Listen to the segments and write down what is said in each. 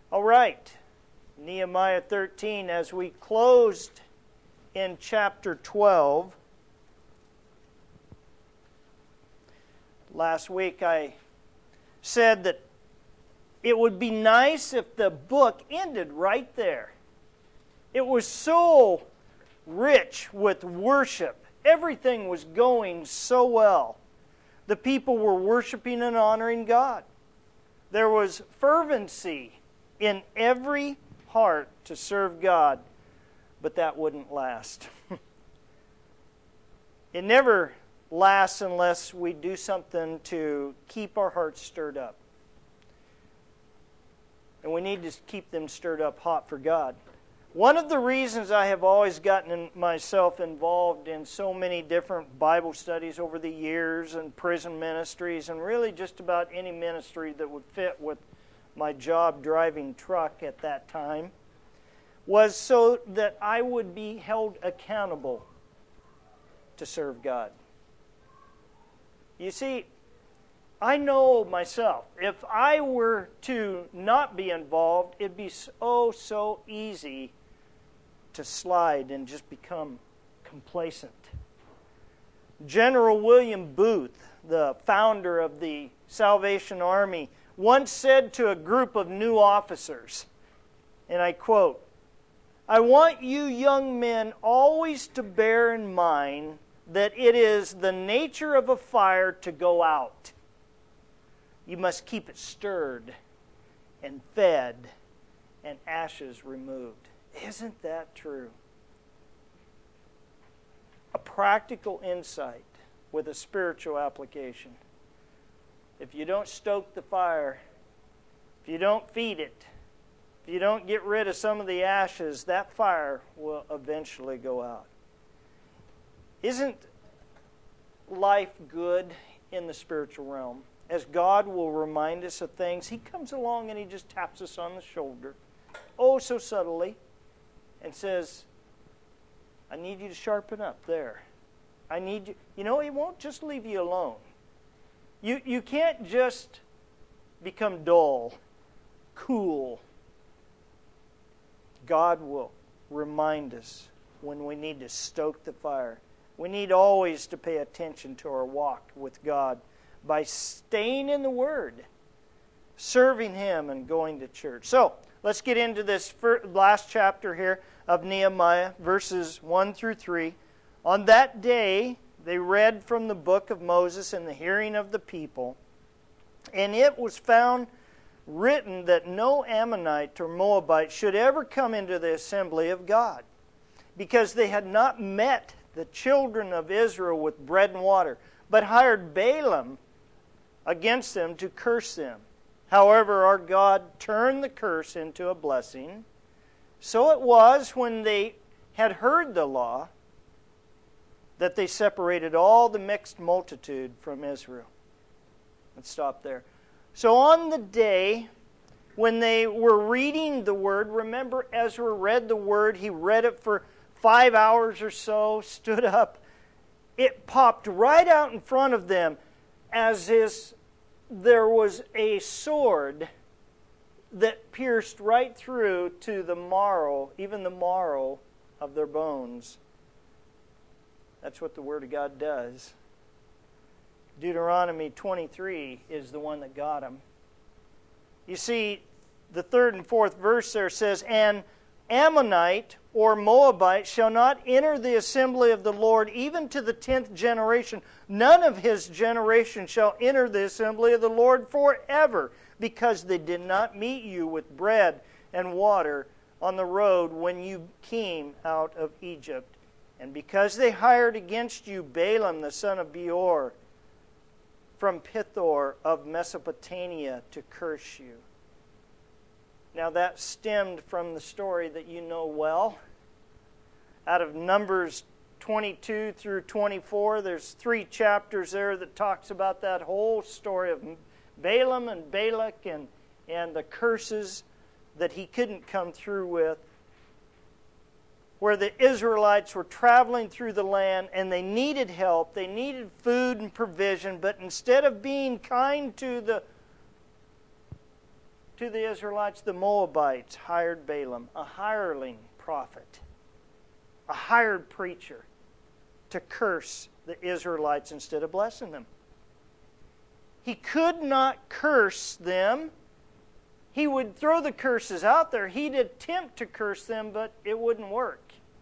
All right, Nehemiah 13, as we closed in chapter 12, last week I said that it would be nice if the book ended right there. It was so rich with worship. Everything was going so well. The people were worshiping and honoring God. There was fervency in every heart to serve God, but that wouldn't last. It never lasts unless we do something to keep our hearts stirred up. And we need to keep them stirred up hot for God. One of the reasons I have always gotten myself involved in so many different Bible studies over the years and prison ministries and really just about any ministry that would fit with my job driving truck at that time was so that I would be held accountable to serve God. You see, I know myself, if I were to not be involved, it'd be so easy to slide and just become complacent. General William Booth, the founder of the Salvation Army, once said to a group of new officers, and I quote, "I want you young men always to bear in mind that it is the nature of a fire to go out. You must keep it stirred and fed and ashes removed." Isn't that true? A practical insight with a spiritual application. If you don't stoke the fire, if you don't feed it, if you don't get rid of some of the ashes, that fire will eventually go out. Isn't life good in the spiritual realm? As God will remind us of things, He comes along and He just taps us on the shoulder, oh so subtly, and says, I need you to sharpen up there. I need you. You know, He won't just leave you alone. You can't just become dull, cool. God will remind us when we need to stoke the fire. We need always to pay attention to our walk with God by staying in the Word, serving Him, and going to church. So, let's get into this last chapter here of Nehemiah, verses 1 through 3. On that day, they read from the book of Moses in the hearing of the people, and it was found written that no Ammonite or Moabite should ever come into the assembly of God, because they had not met the children of Israel with bread and water, but hired Balaam against them to curse them. However, our God turned the curse into a blessing. So it was when they had heard the law that they separated all the mixed multitude from Israel. Let's stop there. So on the day when they were reading the Word, remember Ezra read the Word. He read it for 5 hours or so, stood up. It popped right out in front of them as if there was a sword that pierced right through to the marrow, even the marrow of their bones. That's what the Word of God does. Deuteronomy 23 is the one that got them. You see, the 3rd and 4th verse there says, "An Ammonite or Moabite shall not enter the assembly of the Lord even to the 10th generation. None of his generation shall enter the assembly of the Lord forever, because they did not meet you with bread and water on the road when you came out of Egypt. And because they hired against you Balaam the son of Beor from Pithor of Mesopotamia to curse you." Now that stemmed from the story that you know well. Out of Numbers 22 through 24, there's 3 chapters there that talks about that whole story of Balaam and Balak and the curses that he couldn't come through with, where the Israelites were traveling through the land and they needed help, they needed food and provision, but instead of being kind to the to the Israelites, the Moabites hired Balaam, a hireling prophet, a hired preacher, to curse the Israelites instead of blessing them. He could not curse them. He would throw the curses out there. He'd attempt to curse them, but it wouldn't work.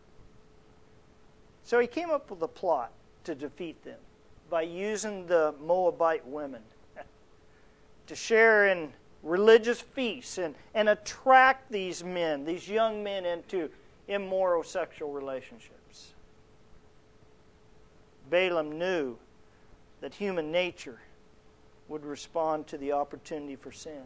So he came up with a plot to defeat them by using the Moabite women to share in religious feasts and attract these men, these young men, into immoral sexual relationships. Balaam knew that human nature would respond to the opportunity for sin.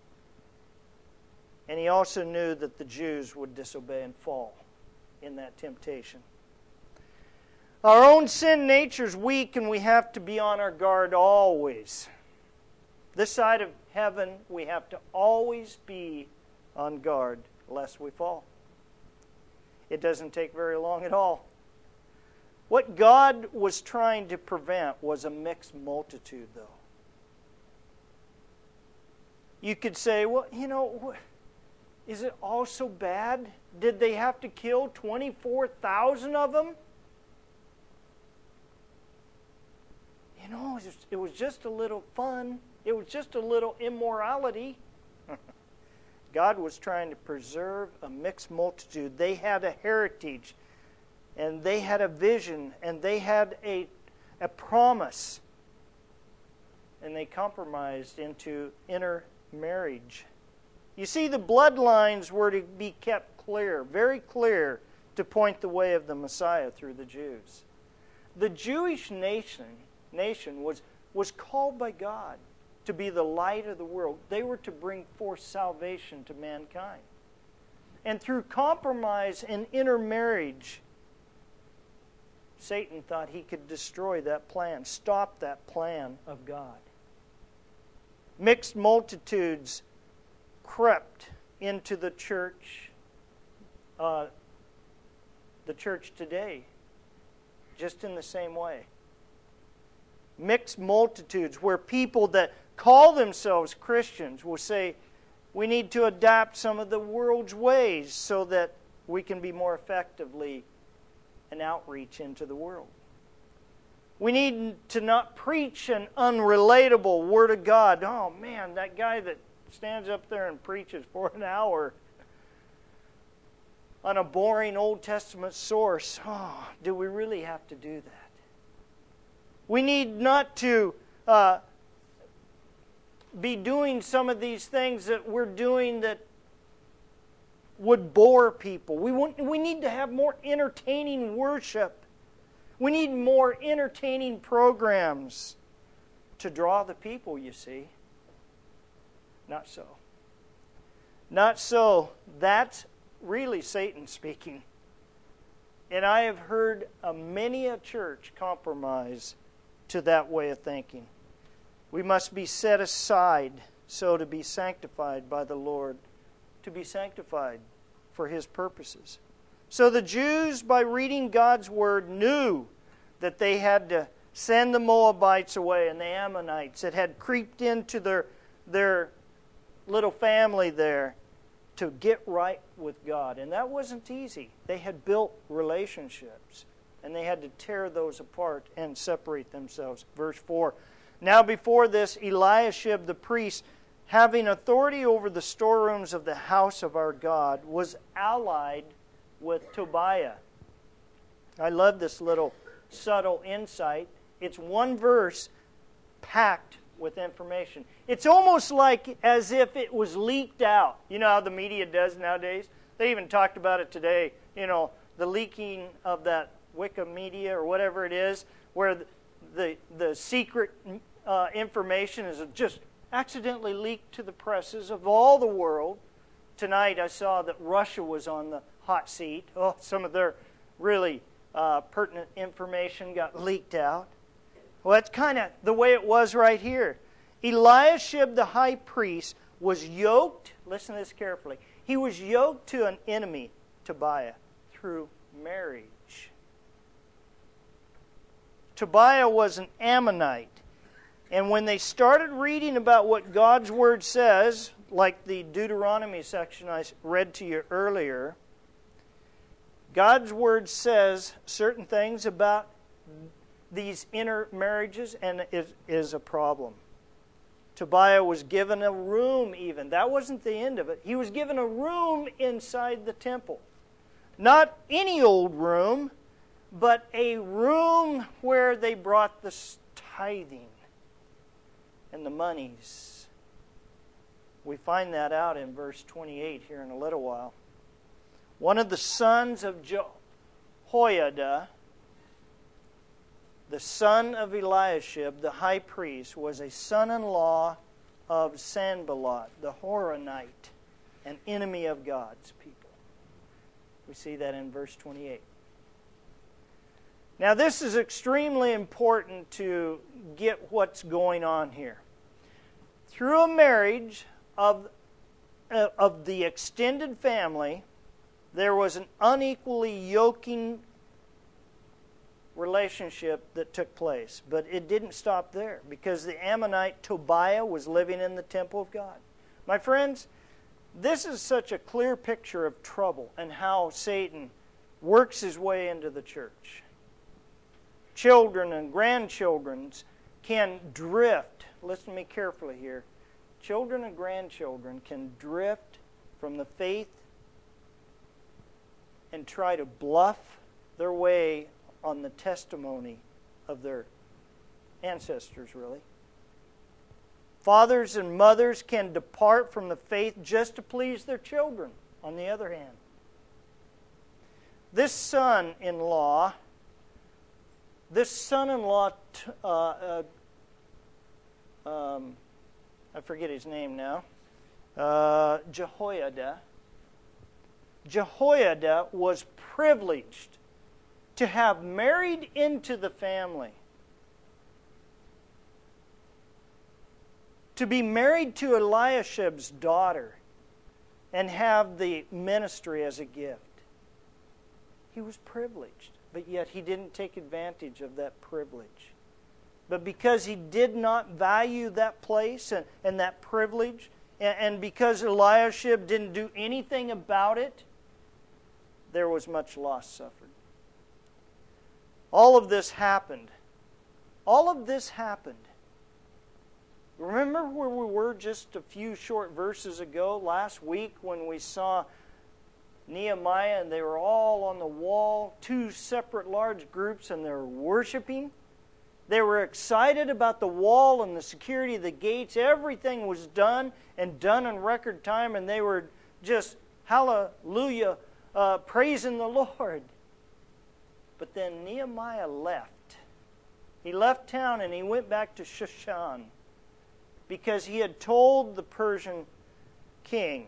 And he also knew that the Jews would disobey and fall in that temptation. Our own sin nature is weak, and we have to be on our guard always. This side of heaven, we have to always be on guard lest we fall. It doesn't take very long at all. What God was trying to prevent was a mixed multitude, though. You could say, well, is it all so bad? Did they have to kill 24,000 of them? It was just a little fun. It was just a little immorality. God was trying to preserve a mixed multitude. They had a heritage, and they had a vision, and they had a promise. And they compromised into intermarriage. You see, the bloodlines were to be kept clear, very clear, to point the way of the Messiah through the Jews. The Jewish nation was called by God to be the light of the world. They were to bring forth salvation to mankind. And through compromise and intermarriage, Satan thought he could destroy that plan, stop that plan of God. Mixed multitudes crept into the church today, just in the same way. Mixed multitudes where people that call themselves Christians will say, we need to adapt some of the world's ways so that we can be more effectively an outreach into the world. We need to not preach an unrelatable Word of God. Oh man, that guy that stands up there and preaches for an hour on a boring Old Testament source. Oh, do we really have to do that? We need not to be doing some of these things that we're doing that would bore people. We need to have more entertaining worship. We need more entertaining programs to draw the people, you see. Not so. Not so. That's really Satan speaking. And I have heard many a church compromise to that way of thinking. We must be set aside so to be sanctified by the Lord, to be sanctified for His purposes. So the Jews, by reading God's Word, knew that they had to send the Moabites away and the Ammonites that had creeped into their little family there to get right with God. And that wasn't easy. They had built relationships, and they had to tear those apart and separate themselves. Verse 4. Now before this, Eliashib the priest, having authority over the storerooms of the house of our God, was allied with Tobiah. I love this little subtle insight. It's one verse packed with information. It's almost like as if it was leaked out. You know how the media does nowadays? They even talked about it today. The leaking of that Wikimedia or whatever it is, where the secret information is just accidentally leaked to the presses of all the world. Tonight I saw that Russia was on the hot seat. Oh, some of their really pertinent information got leaked out. Well, that's kind of the way it was right here. Eliashib the high priest was yoked, listen to this carefully, he was yoked to an enemy, Tobiah, through marriage. Tobiah was an Ammonite. And when they started reading about what God's Word says, like the Deuteronomy section I read to you earlier, God's Word says certain things about these intermarriages, and it is a problem. Tobiah was given a room even. That wasn't the end of it. He was given a room inside the temple. Not any old room, but a room where they brought the tithing and the monies. We find that out in verse 28 here in a little while. One of the sons of Jehoiada, the son of Eliashib, the high priest, was a son-in-law of Sanballat, the Horonite, an enemy of God's people. We see that in verse 28. Now, this is extremely important to get what's going on here. Through a marriage of the extended family, there was an unequally yoking relationship that took place. But it didn't stop there, because the Ammonite Tobiah was living in the temple of God. My friends, this is such a clear picture of trouble and how Satan works his way into the church. Children and grandchildren can drift. Listen to me carefully here. Children and grandchildren can drift from the faith and try to bluff their way on the testimony of their ancestors, really. Fathers and mothers can depart from the faith just to please their children, on the other hand. This son-in-law, I forget his name now, Jehoiada. Jehoiada was privileged to have married into the family. To be married to Eliashib's daughter and have the ministry as a gift. He was privileged, but yet he didn't take advantage of that privilege. But because he did not value that place and that privilege, and because Eliashib didn't do anything about it, there was much loss suffered. All of this happened. All of this happened. Remember where we were just a few short verses ago, last week, when we saw Nehemiah and they were all on the wall, two separate large groups, and they were worshiping? They were excited about the wall and the security of the gates. Everything was done and done in record time, and they were just, hallelujah, praising the Lord. But then Nehemiah left. He left town and he went back to Shushan because he had told the Persian king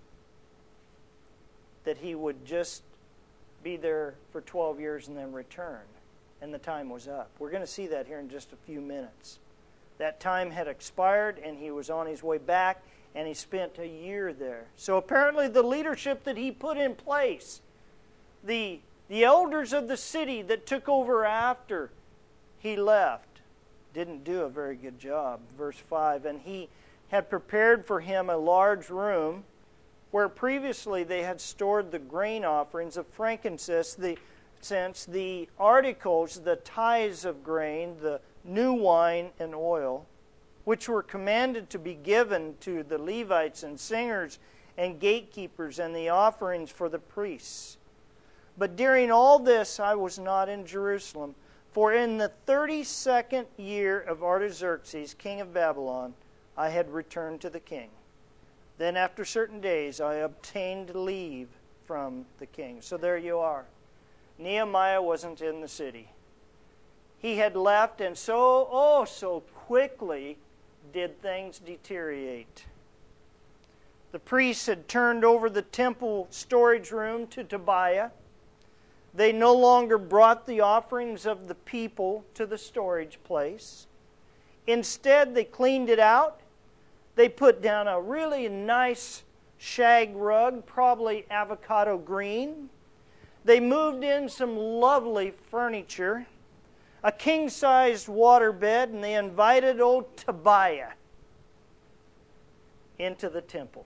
that he would just be there for 12 years and then return. And the time was up. We're going to see that here in just a few minutes. That time had expired and he was on his way back, and he spent a year there. So apparently the leadership that he put in place, the elders of the city that took over after he left, didn't do a very good job. Verse 5, and he had prepared for him a large room where previously they had stored the grain offerings of frankincense, the articles, the tithes of grain, the new wine and oil, which were commanded to be given to the Levites and singers and gatekeepers, and the offerings for the priests. But during all this I was not in Jerusalem, for in the 32nd year of Artaxerxes, king of Babylon, I had returned to the king. Then after certain days I obtained leave from the king. So there you are. Nehemiah wasn't in the city. He had left, and so quickly did things deteriorate. The priests had turned over the temple storage room to Tobiah. They no longer brought the offerings of the people to the storage place. Instead, they cleaned it out. They put down a really nice shag rug, probably avocado green. They moved in some lovely furniture, a king-sized waterbed, and they invited old Tobiah. into the temple.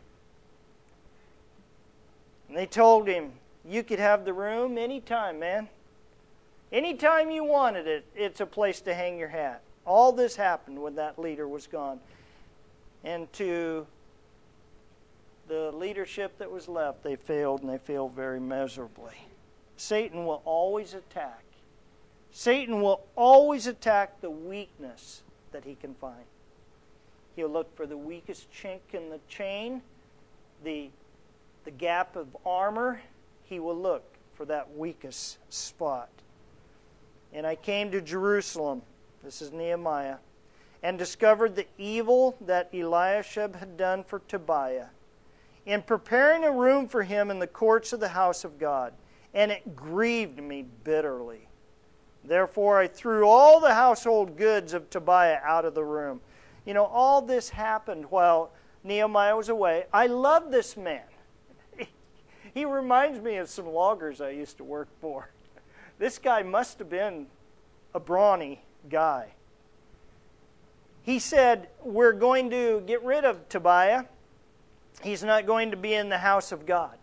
And they told him, you could have the room anytime, man. Anytime you wanted it, it's a place to hang your hat. All this happened when that leader was gone. And to the leadership that was left, they failed, and they failed very miserably. Satan will always attack. Satan will always attack the weakness that he can find. He'll look for the weakest chink in the chain, the gap of armor. He will look for that weakest spot. And I came to Jerusalem, this is Nehemiah, and discovered the evil that Eliashib had done for Tobiah, in preparing a room for him in the courts of the house of God. And it grieved me bitterly. Therefore I threw all the household goods of Tobiah out of the room. You know, all this happened while Nehemiah was away. I love this man. He reminds me of some loggers I used to work for. This guy must have been a brawny guy. He said, we're going to get rid of Tobiah. He's not going to be in the house of God.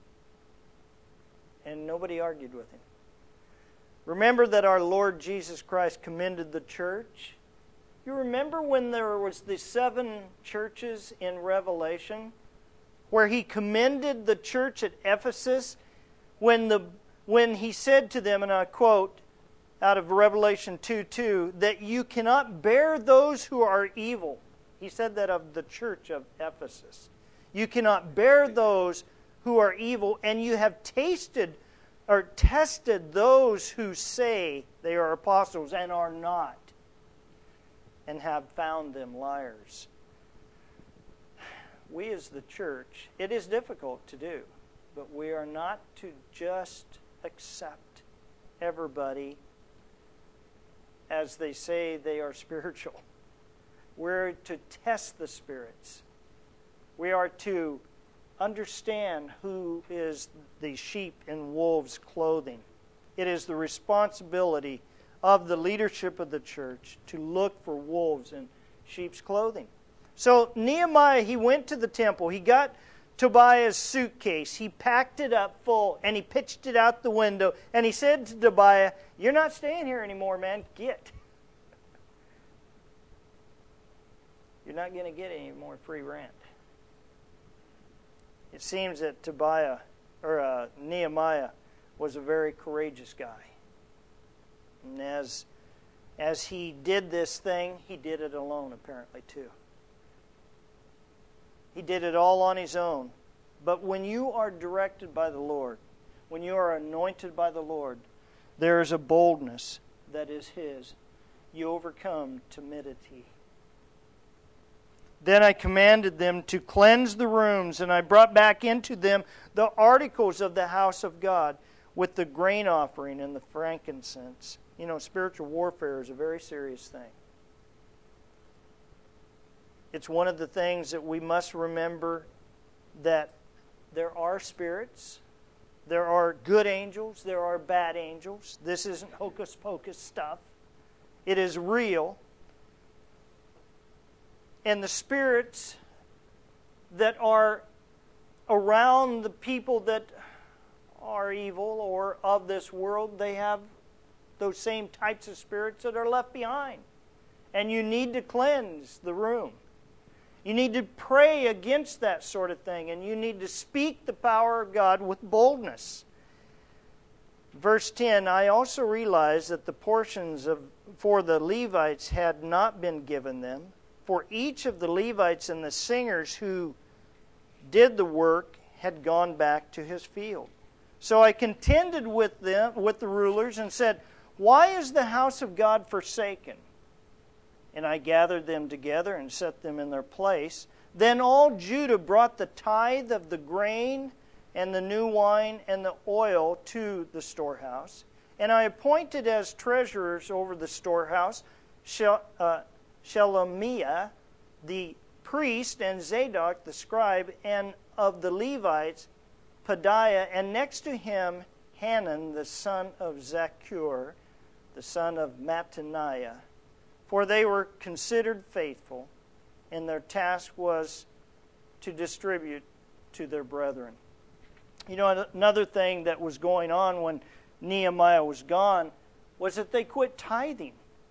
And nobody argued with him. Remember that our Lord Jesus Christ commended the church. You remember when there was the 7 churches in Revelation, where he commended the church at Ephesus when he said to them, and I quote out of Revelation 2:2, that you cannot bear those who are evil. He said that of the church of Ephesus. You cannot bear those who are evil, and you have tasted or tested those who say they are apostles and are not, and have found them liars. We as the church, it is difficult to do, but we are not to just accept everybody as they say they are spiritual. We're to test the spirits. We are to understand who is the sheep in wolves' clothing. It is the responsibility of the leadership of the church to look for wolves in sheep's clothing. So Nehemiah, he went to the temple. He got Tobiah's suitcase. He packed it up full, and he pitched it out the window. And he said to Tobiah, you're not staying here anymore, man. Get. You're not going to get any more free rent. It seems that Nehemiah was a very courageous guy. And as he did this thing, he did it alone, apparently, too. He did it all on his own. But when you are directed by the Lord, when you are anointed by the Lord, there is a boldness that is His. You overcome timidity. Then I commanded them to cleanse the rooms, and I brought back into them the articles of the house of God with the grain offering and the frankincense. You know, spiritual warfare is a very serious thing. It's one of the things that we must remember, that there are spirits, there are good angels, there are bad angels. This isn't hocus pocus stuff. It is real. And the spirits that are around the people that are evil or of this world, they have those same types of spirits that are left behind. And you need to cleanse the room. You need to pray against that sort of thing, and you need to speak the power of God with boldness. Verse 10, I also realized that the portions for the Levites had not been given them, for each of the Levites and the singers who did the work had gone back to his field. So I contended with them, with the rulers, and said, why is the house of God forsaken? And I gathered them together and set them in their place. Then all Judah brought the tithe of the grain and the new wine and the oil to the storehouse. And I appointed as treasurers over the storehouse Shelemiah the priest and Zadok the scribe, and of the Levites Pedaiah, and next to him Hanan the son of Zaccur, the son of Mattaniah. For they were considered faithful, and their task was to distribute to their brethren. You know, another thing that was going on when Nehemiah was gone was that they quit tithing.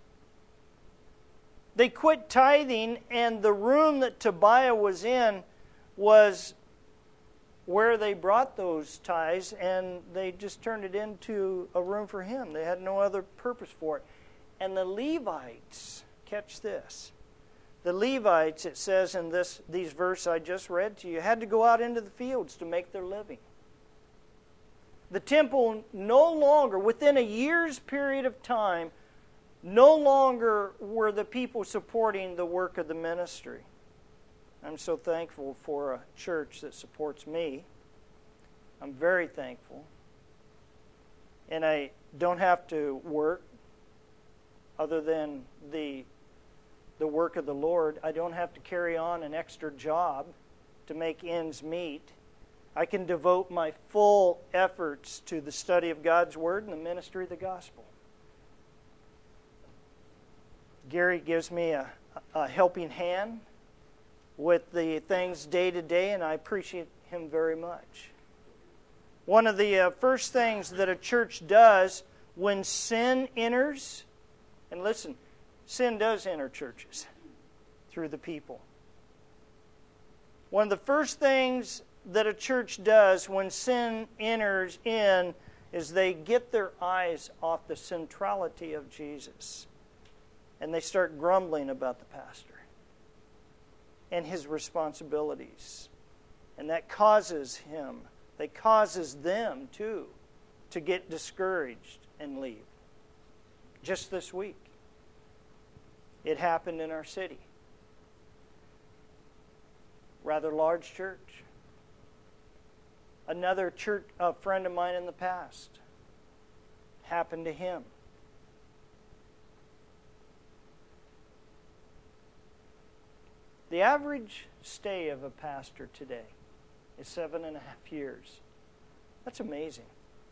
They quit tithing, and the room that Tobiah was in was where they brought those tithes, and they just turned it into a room for him. They had no other purpose for it. And the Levites, catch this, the Levites, it says in these verses I just read to you, had to go out into the fields to make their living. The temple no longer, within a year's period of time, no longer were the people supporting the work of the ministry. I'm so thankful for a church that supports me. I'm very thankful. And I don't have to work other than the work of the Lord. I don't have to carry on an extra job to make ends meet. I can devote my full efforts to the study of God's Word and the ministry of the gospel. Gary gives me a helping hand with the things day to day, and I appreciate him very much. One of the first things that a church does when sin enters, and listen, sin does enter churches through the people. One of the first things that a church does when sin enters in is they get their eyes off the centrality of Jesus. And they start grumbling about the pastor and his responsibilities. And that causes them too, to get discouraged and leave. Just this week, it happened in our city. Rather large church. Another church, a friend of mine in the past, happened to him. The average stay of a pastor today is 7.5 years. That's amazing.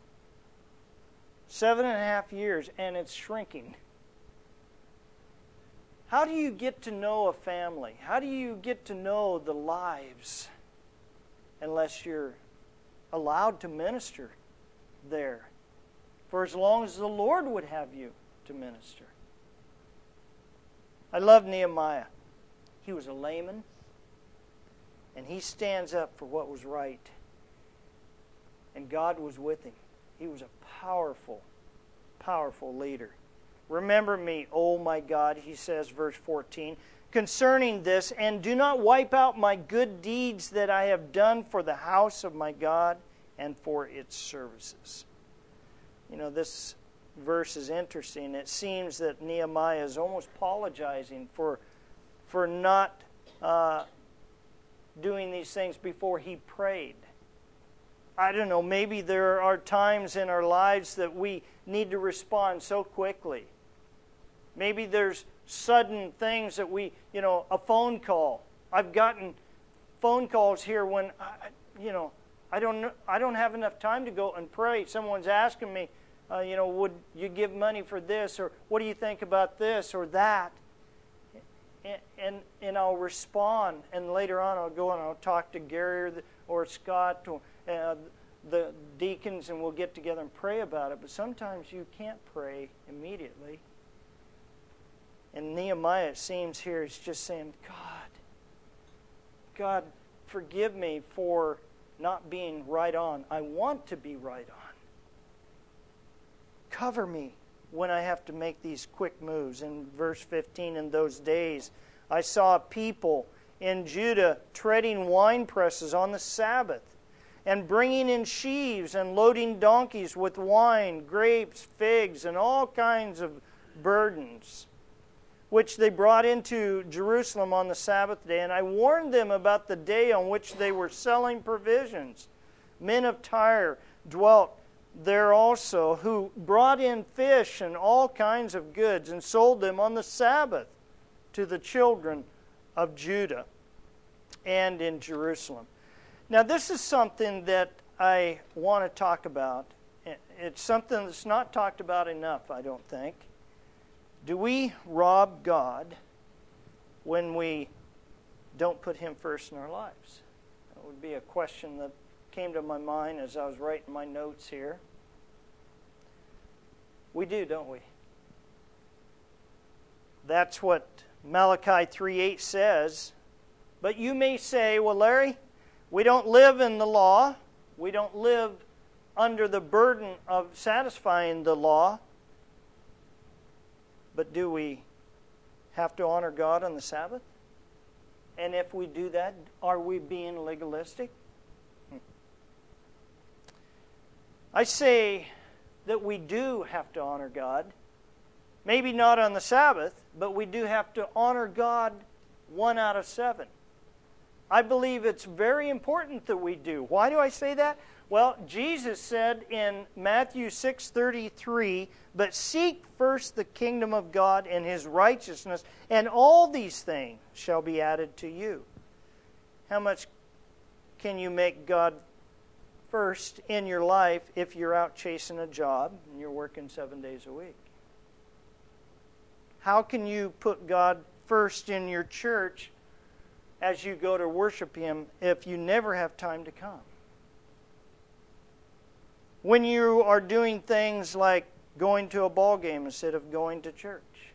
7.5 years, and it's shrinking. How do you get to know a family? How do you get to know the lives unless you're allowed to minister there for as long as the Lord would have you to minister? I love Nehemiah. He was a layman, and he stands up for what was right. And God was with him. He was a powerful, powerful leader. Remember me, O my God, he says, verse 14, concerning this, and do not wipe out my good deeds that I have done for the house of my God and for its services. You know, this verse is interesting. It seems that Nehemiah is almost apologizing for not doing these things before he prayed. I don't know, maybe there are times in our lives that we need to respond so quickly. Maybe there's sudden things that a phone call. I've gotten phone calls here when, I don't have enough time to go and pray. Someone's asking me, would you give money for this? Or what do you think about this or that? And I'll respond, and later on I'll go and I'll talk to Gary or Scott or the deacons, and we'll get together and pray about it. But sometimes you can't pray immediately. And Nehemiah, it seems here, is just saying, God, forgive me for not being right on. I want to be right on. Cover me when I have to make these quick moves. In verse 15, in those days, I saw people in Judah treading wine presses on the Sabbath, and bringing in sheaves and loading donkeys with wine, grapes, figs, and all kinds of burdens, which they brought into Jerusalem on the Sabbath day. And I warned them about the day on which they were selling provisions. Men of Tyre dwelt there also, who brought in fish and all kinds of goods and sold them on the Sabbath to the children of Judah and in Jerusalem. Now, this is something that I want to talk about. It's something that's not talked about enough, I don't think. Do we rob God when we don't put Him first in our lives? would be a question that came to my mind as I was writing my notes here. We do, don't we? That's what Malachi 3:8 says. But you may say, well, Larry, we don't live in the law. We don't live under the burden of satisfying the law. But do we have to honor God on the Sabbath? And if we do that, are we being legalistic? I say that we do have to honor God. Maybe not on the Sabbath, but we do have to honor God 1 out of 7. I believe it's very important that we do. Why do I say that? Well, Jesus said in Matthew 6:33, "But seek first the kingdom of God and His righteousness, and all these things shall be added to you." How much can you make God first in your life if you're out chasing a job and you're working 7 days a week? How can you put God first in your church as you go to worship Him if you never have time to come? When you are doing things like going to a ball game instead of going to church.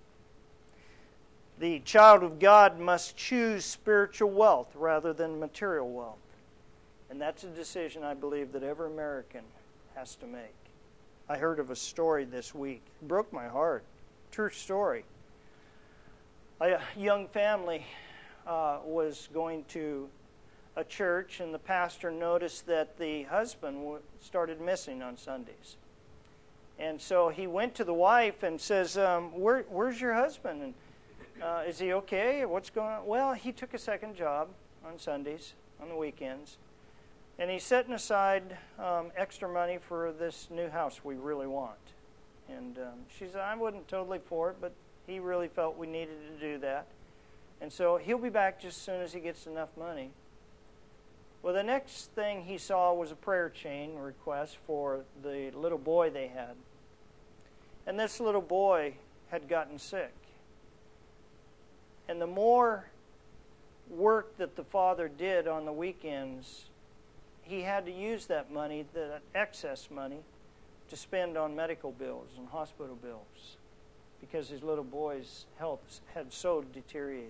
The child of God must choose spiritual wealth rather than material wealth. And that's a decision I believe that every American has to make. I heard of a story this week. It broke my heart. True story. A young family was going to a church, and the pastor noticed that the husband started missing on Sundays. And so he went to the wife and says, where's your husband? And is he okay? What's going on? Well, he took a second job on Sundays, on the weekends. And he's setting aside extra money for this new house we really want. And she said, I wasn't totally for it, but he really felt we needed to do that. And so he'll be back just as soon as he gets enough money. Well, the next thing he saw was a prayer chain request for the little boy they had. And this little boy had gotten sick. And the more work that the father did on the weekends, he had to use that money, that excess money, to spend on medical bills and hospital bills because his little boy's health had so deteriorated.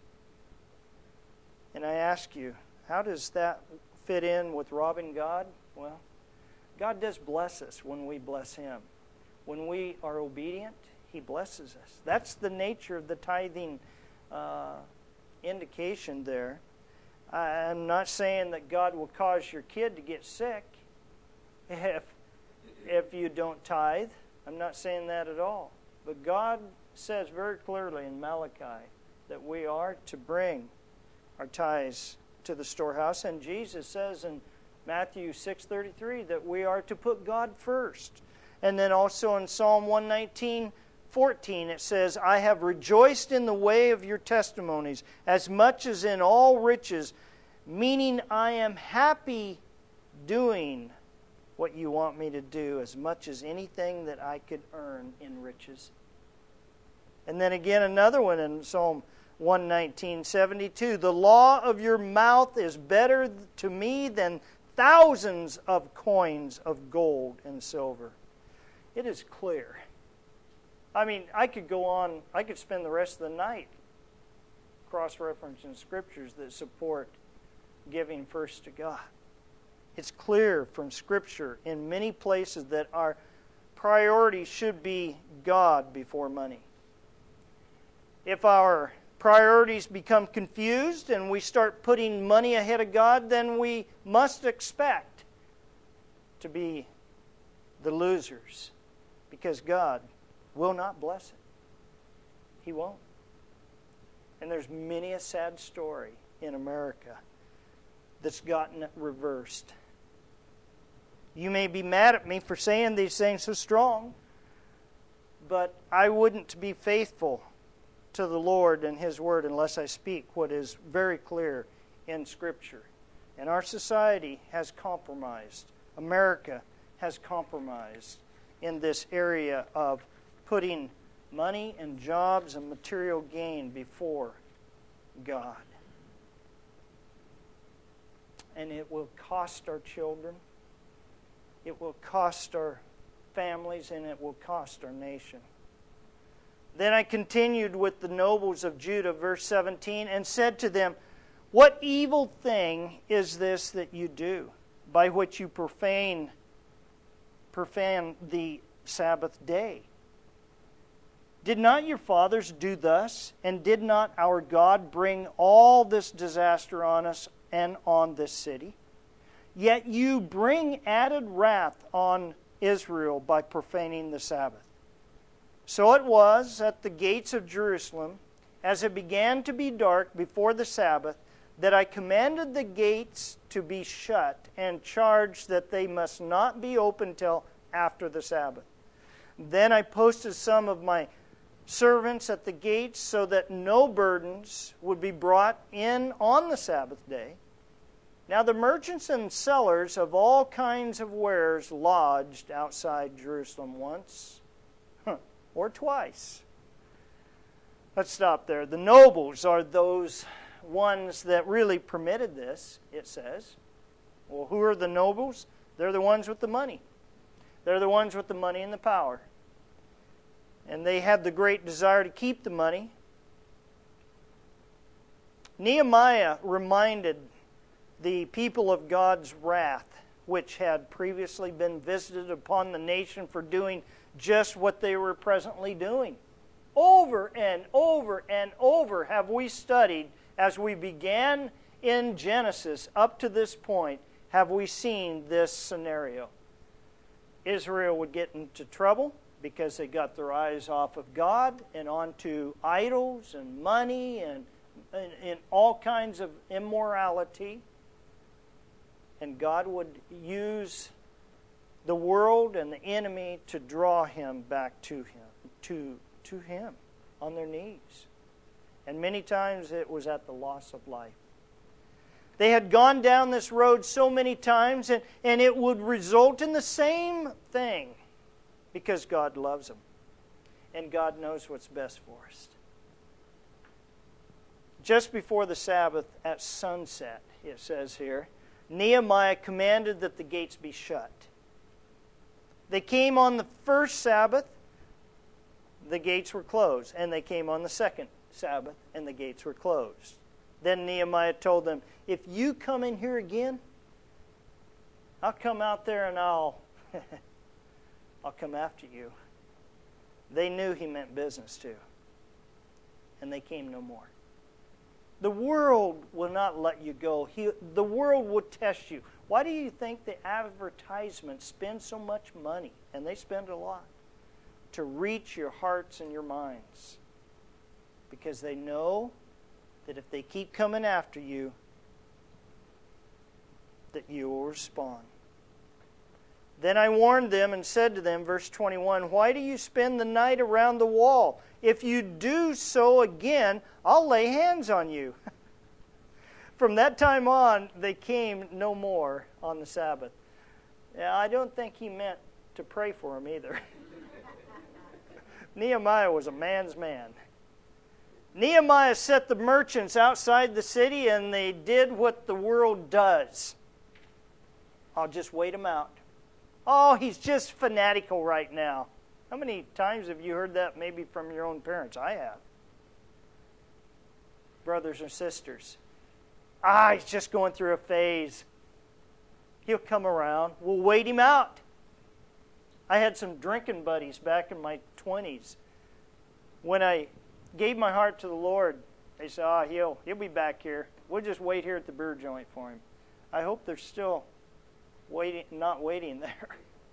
And I ask you, how does that fit in with robbing God? Well, God does bless us when we bless Him. When we are obedient, He blesses us. That's the nature of the tithing indication there. I'm not saying that God will cause your kid to get sick if you don't tithe. I'm not saying that at all. But God says very clearly in Malachi that we are to bring our tithes to the storehouse. And Jesus says in Matthew 6:33 that we are to put God first. And then also in Psalm 119:14 it says, I have rejoiced in the way of your testimonies as much as in all riches, meaning I am happy doing what you want me to do as much as anything that I could earn in riches. And then again another one in Psalm 119:72, the law of your mouth is better to me than thousands of coins of gold and silver. It is clear. I mean, I could go on, I could spend the rest of the night cross-referencing scriptures that support giving first to God. It's clear from Scripture in many places that our priority should be God before money. If our priorities become confused and we start putting money ahead of God, then we must expect to be the losers because God will not bless it. He won't. And there's many a sad story in America that's gotten it reversed. You may be mad at me for saying these things so strong, but I wouldn't be faithful to the Lord and His Word unless I speak what is very clear in Scripture. And our society has compromised. America has compromised in this area of putting money and jobs and material gain before God. and it will cost our children. It will cost our families, and it will cost our nation. Then I continued with the nobles of Judah, verse 17, and said to them, what evil thing is this that you do, by which you profane the Sabbath day? Did not your fathers do thus, and did not our God bring all this disaster on us and on this city? Yet you bring added wrath on Israel by profaning the Sabbath. So it was at the gates of Jerusalem, as it began to be dark before the Sabbath, that I commanded the gates to be shut and charged that they must not be opened till after the Sabbath. Then I posted some of my servants at the gates so that no burdens would be brought in on the Sabbath day. Now the merchants and sellers of all kinds of wares lodged outside Jerusalem once or twice. Let's stop there. The nobles are those ones that really permitted this, it says. Well, who are the nobles? They're the ones with the money. They're the ones with the money and the power. And they had the great desire to keep the money. Nehemiah reminded the people of God's wrath, which had previously been visited upon the nation for doing just what they were presently doing. Over and over and over have we studied, as we began in Genesis up to this point, have we seen this scenario. Israel would get into trouble because they got their eyes off of God and onto idols and money and all kinds of immorality. And God would use the world and the enemy to draw him back to him, to him on their knees. And many times it was at the loss of life. They had gone down this road so many times, and it would result in the same thing, because God loves them. And God knows what's best for us. Just before the Sabbath at sunset, it says here, Nehemiah commanded that the gates be shut. They came on the first Sabbath, the gates were closed. And they came on the second Sabbath, and the gates were closed. Then Nehemiah told them, if you come in here again, I'll come out there and I'll come after you. They knew he meant business too. And they came no more. The world will not let you go. The world will test you. Why do you think the advertisements spend so much money? And they spend a lot. To reach your hearts and your minds. Because they know that if they keep coming after you, that you will respond. Then I warned them and said to them, verse 21, why do you spend the night around the wall? If you do so again, I'll lay hands on you. From that time on, they came no more on the Sabbath. Yeah, I don't think he meant to pray for them either. Nehemiah was a man's man. Nehemiah set the merchants outside the city, and they did what the world does. I'll just wait him out. Oh, he's just fanatical right now. How many times have you heard that maybe from your own parents? I have. Brothers and sisters. He's just going through a phase. He'll come around. We'll wait him out. I had some drinking buddies back in my 20s. When I gave my heart to the Lord, they said, he'll be back here. We'll just wait here at the beer joint for him. I hope they're still not waiting there.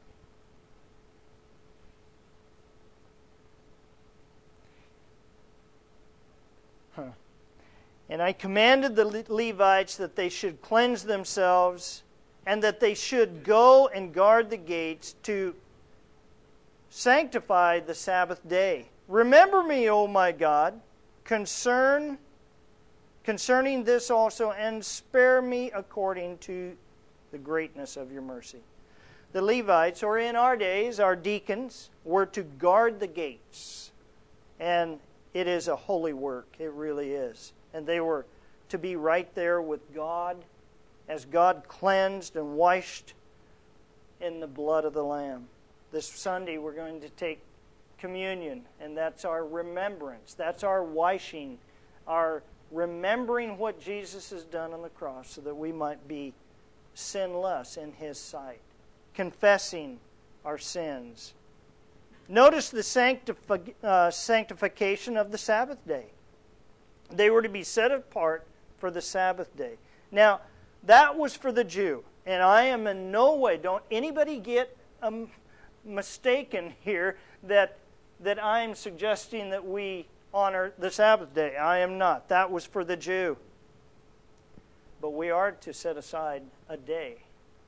And I commanded the Levites that they should cleanse themselves and that they should go and guard the gates to sanctify the Sabbath day. Remember me, O my God, concerning this also, and spare me according to the greatness of your mercy. The Levites, or in our days, our deacons, were to guard the gates. And it is a holy work. It really is. And they were to be right there with God as God cleansed and washed in the blood of the Lamb. This Sunday we're going to take communion, and that's our remembrance. That's our washing, our remembering what Jesus has done on the cross so that we might be sinless in His sight, confessing our sins. Notice the sanctification of the Sabbath day. They were to be set apart for the Sabbath day. Now, that was for the Jew. And I am in no way, don't anybody get mistaken here that I'm suggesting that we honor the Sabbath day. I am not. That was for the Jew. But we are to set aside a day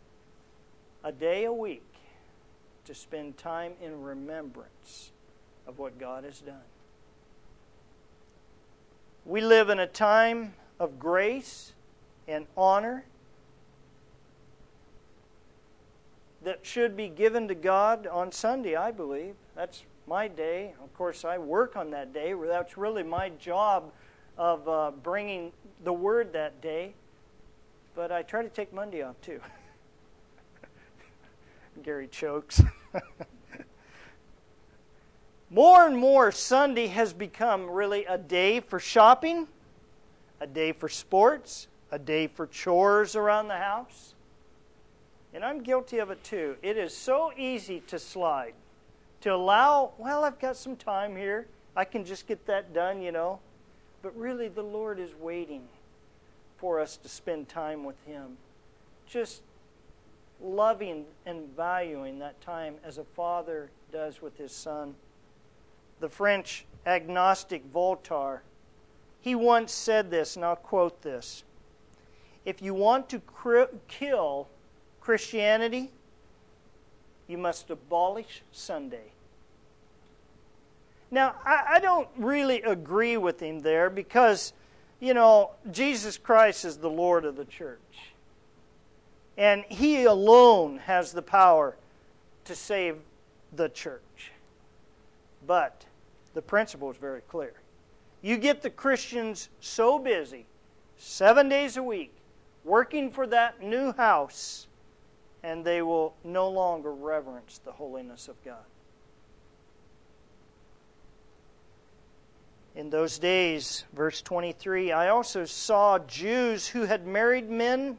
a week, to spend time in remembrance of what God has done. We live in a time of grace and honor that should be given to God on Sunday, I believe. That's my day. Of course, I work on that day. That's really my job of bringing the Word that day. But I try to take Monday off, too. Gary chokes. More and more, Sunday has become really a day for shopping, a day for sports, a day for chores around the house. And I'm guilty of it too. It is so easy to slide, to allow, well, I've got some time here. I can just get that done, you know. But really, the Lord is waiting for us to spend time with Him. Just loving and valuing that time as a father does with his son. The French agnostic Voltaire, he once said this, and I'll quote this: "If you want to kill Christianity, you must abolish Sunday." Now, I don't really agree with him there because, you know, Jesus Christ is the Lord of the church. And He alone has the power to save the church. But the principle is very clear. You get the Christians so busy, 7 days a week, working for that new house, and they will no longer reverence the holiness of God. In those days, verse 23, I also saw Jews who had married women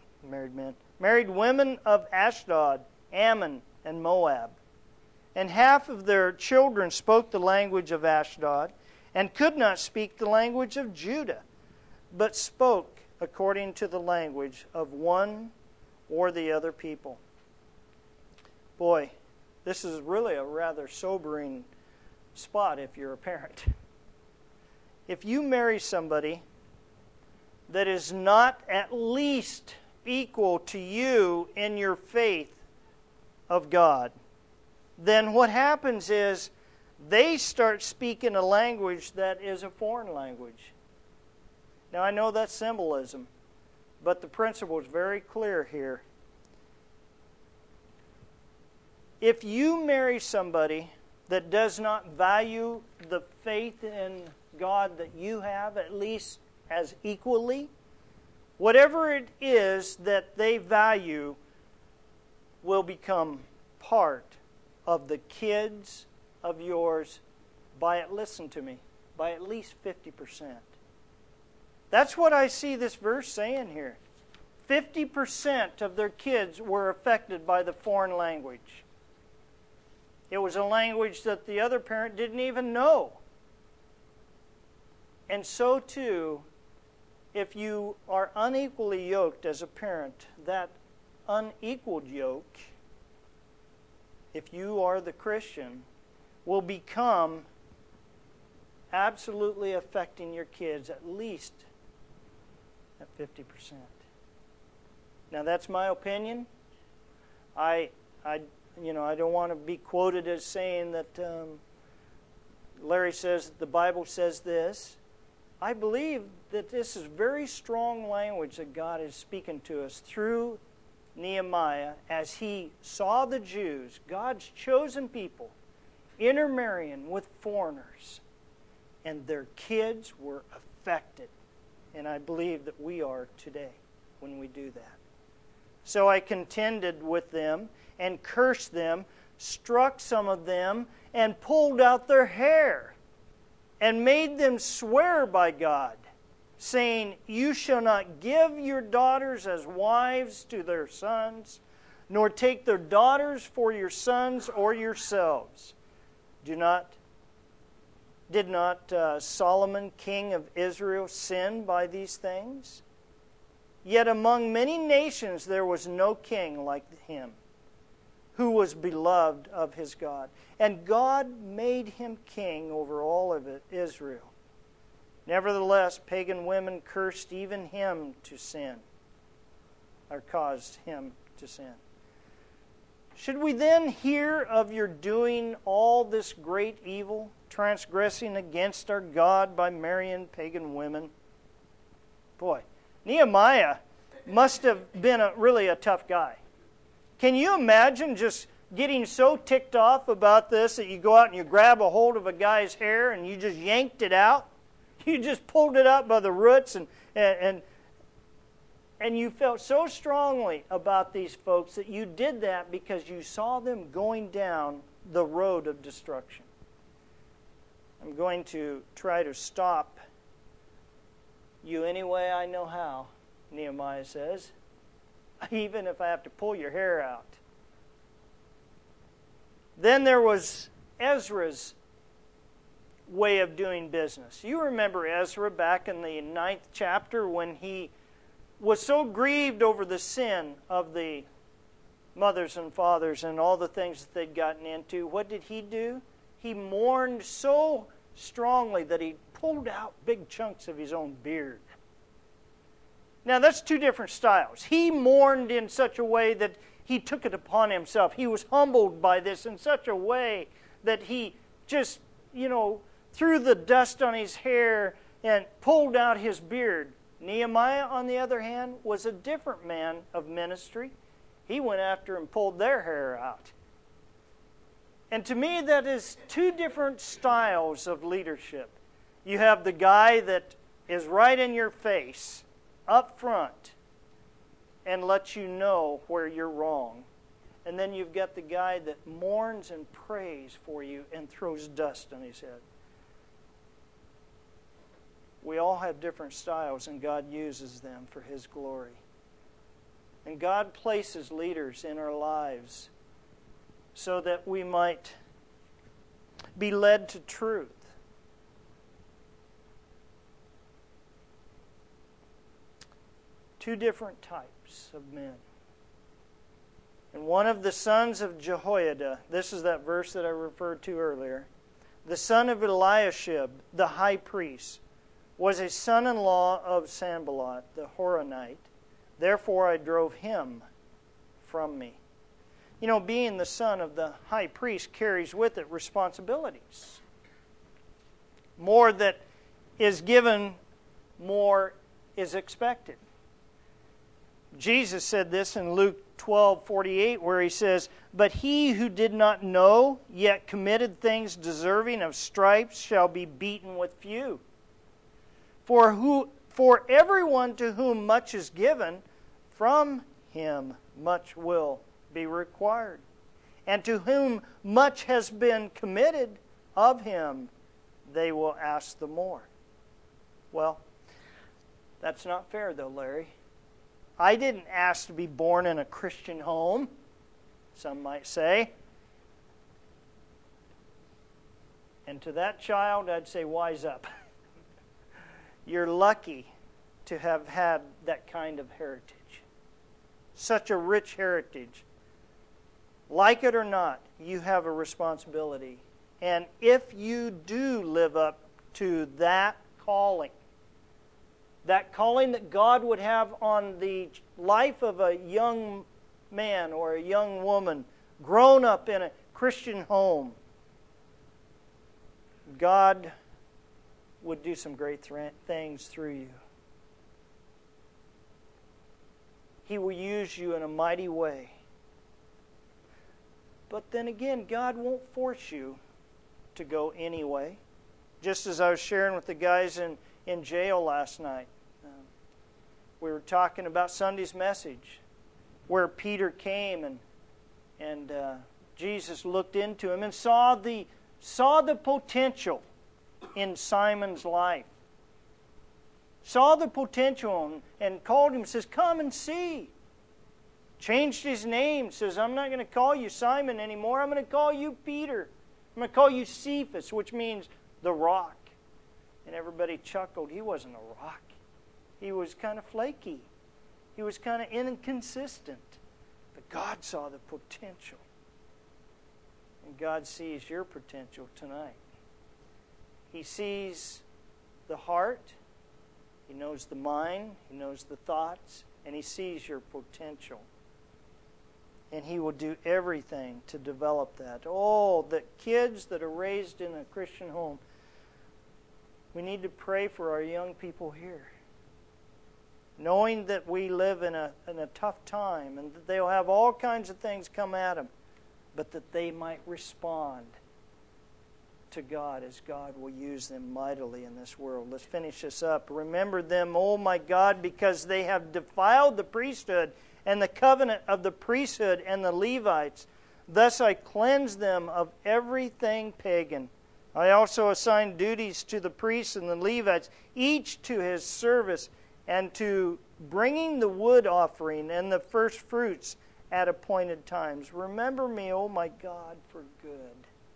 of Ashdod, Ammon, and Moab. And half of their children spoke the language of Ashdod, and could not speak the language of Judah, but spoke according to the language of one or the other people. Boy, this is really a rather sobering spot if you're a parent. If you marry somebody that is not at least equal to you in your faith of God, then what happens is they start speaking a language that is a foreign language. Now, I know that's symbolism, but the principle is very clear here. If you marry somebody that does not value the faith in God that you have, at least as equally, whatever it is that they value will become part of the kids of yours by, listen to me, by at least 50%. That's what I see this verse saying here. 50% of their kids were affected by the foreign language. It was a language that the other parent didn't even know. And so too, if you are unequally yoked as a parent, that unequaled yoke, if you are the Christian, will become absolutely affecting your kids at least at 50%. Now, that's my opinion. I don't want to be quoted as saying that Larry says that the Bible says this. I believe that this is very strong language that God is speaking to us through Nehemiah as he saw the Jews, God's chosen people, intermarrying with foreigners, and their kids were affected. And I believe that we are today. when we do that. So I contended with them and cursed them, struck some of them, and pulled out their hair, and made them swear by God, saying, You shall not give your daughters as wives to their sons, nor take their daughters for your sons or yourselves. Did not Solomon, king of Israel, sin by these things? Yet among many nations there was no king like him, who was beloved of his God. And God made him king over all of Israel. Nevertheless, pagan women cursed even him to sin, or caused him to sin. Should we then hear of your doing all this great evil, transgressing against our God by marrying pagan women? Boy, Nehemiah must have been really a tough guy. Can you imagine just getting so ticked off about this that you go out and you grab a hold of a guy's hair and you just yanked it out? You just pulled it out by the roots and you felt so strongly about these folks that you did that because you saw them going down the road of destruction. I'm going to try to stop you any way I know how, Nehemiah says, even if I have to pull your hair out. Then there was Ezra's way of doing business. You remember Ezra back in the 9th chapter when he was so grieved over the sin of the mothers and fathers and all the things that they'd gotten into. What did he do? He mourned so strongly that he pulled out big chunks of his own beard. Now that's two different styles. He mourned in such a way that he took it upon himself. He was humbled by this in such a way that he just, threw the dust on his hair and pulled out his beard. Nehemiah, on the other hand, was a different man of ministry. He went after and pulled their hair out. And to me, that is two different styles of leadership. You have the guy that is right in your face, up front, and lets you know where you're wrong. And then you've got the guy that mourns and prays for you and throws dust on his head. We all have different styles, and God uses them for His glory. And God places leaders in our lives so that we might be led to truth. Two different types of men. And one of the sons of Jehoiada, this is that verse that I referred to earlier, the son of Eliashib, the high priest, was a son-in-law of Sanballat, the Horonite. Therefore I drove him from me. Being the son of the high priest carries with it responsibilities. More that is given, more is expected. Jesus said this in Luke 12:48, where He says, But he who did not know, yet committed things deserving of stripes, shall be beaten with few. For everyone to whom much is given, from him much will be required. And to whom much has been committed, of him they will ask the more. Well, that's not fair though, Larry. I didn't ask to be born in a Christian home, some might say. And to that child, I'd say, wise up. You're lucky to have had that kind of heritage. Such a rich heritage. Like it or not, you have a responsibility. And if you do live up to that calling that God would have on the life of a young man or a young woman grown up in a Christian home, God would do some great things through you. He will use you in a mighty way. But then again, God won't force you to go anyway. Just as I was sharing with the guys in jail last night. We were talking about Sunday's message, where Peter came and Jesus looked into him and saw the potential in Simon's life. Saw the potential and called him, says, "Come and see." Changed his name, says, "I'm not going to call you Simon anymore. I'm going to call you Peter. I'm going to call you Cephas," which means the rock. And everybody chuckled. He wasn't a rock. He was kind of flaky. He was kind of inconsistent. But God saw the potential. And God sees your potential tonight. He sees the heart. He knows the mind. He knows the thoughts. And He sees your potential. And He will do everything to develop that. Oh, the kids that are raised in a Christian home, we need to pray for our young people here. Knowing that we live in a tough time and that they'll have all kinds of things come at them, but that they might respond to God as God will use them mightily in this world. Let's finish this up. Remember them, oh my God, because they have defiled the priesthood and the covenant of the priesthood and the Levites. Thus I cleanse them of everything pagan. I also assign duties to the priests and the Levites, each to his service, and to bringing the wood offering and the first fruits at appointed times. Remember me, O my God, for good.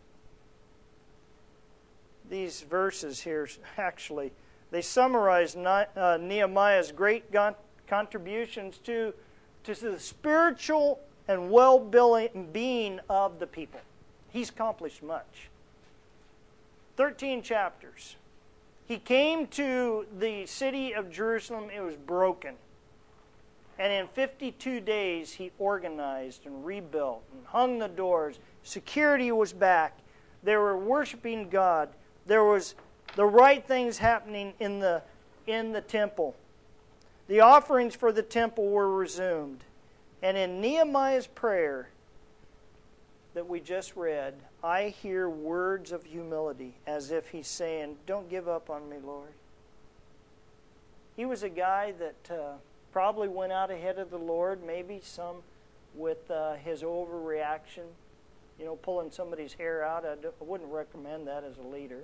These verses here, actually, they summarize Nehemiah's great contributions to the spiritual and well-being of the people. He's accomplished much. 13 chapters. He came to the city of Jerusalem. It was broken. And in 52 days, he organized and rebuilt and hung the doors. Security was back. They were worshiping God. There was the right things happening in the temple. The offerings for the temple were resumed. And in Nehemiah's prayer that we just read, I hear words of humility, as if he's saying, "Don't give up on me, Lord." He was a guy that probably went out ahead of the Lord, maybe some with his overreaction, pulling somebody's hair out. I wouldn't recommend that as a leader.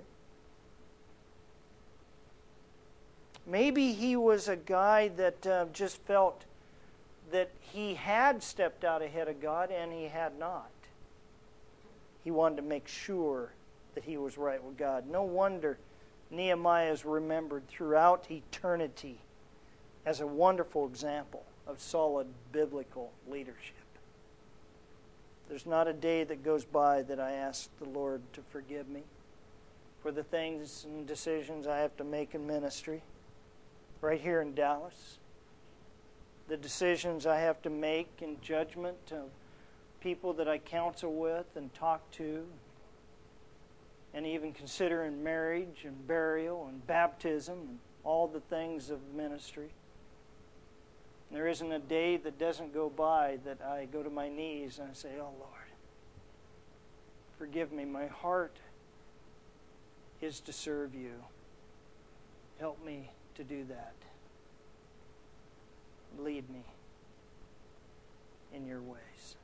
Maybe he was a guy that just felt that he had stepped out ahead of God and he had not. He wanted to make sure that he was right with God. No wonder Nehemiah is remembered throughout eternity as a wonderful example of solid biblical leadership. There's not a day that goes by that I ask the Lord to forgive me for the things and decisions I have to make in ministry right here in Dallas. The decisions I have to make in judgment of people that I counsel with and talk to, and even consider in marriage and burial and baptism and all the things of ministry. And there isn't a day that doesn't go by that I go to my knees and I say, "Oh Lord, forgive me. My heart is to serve you. Help me to do that. Lead me in your ways."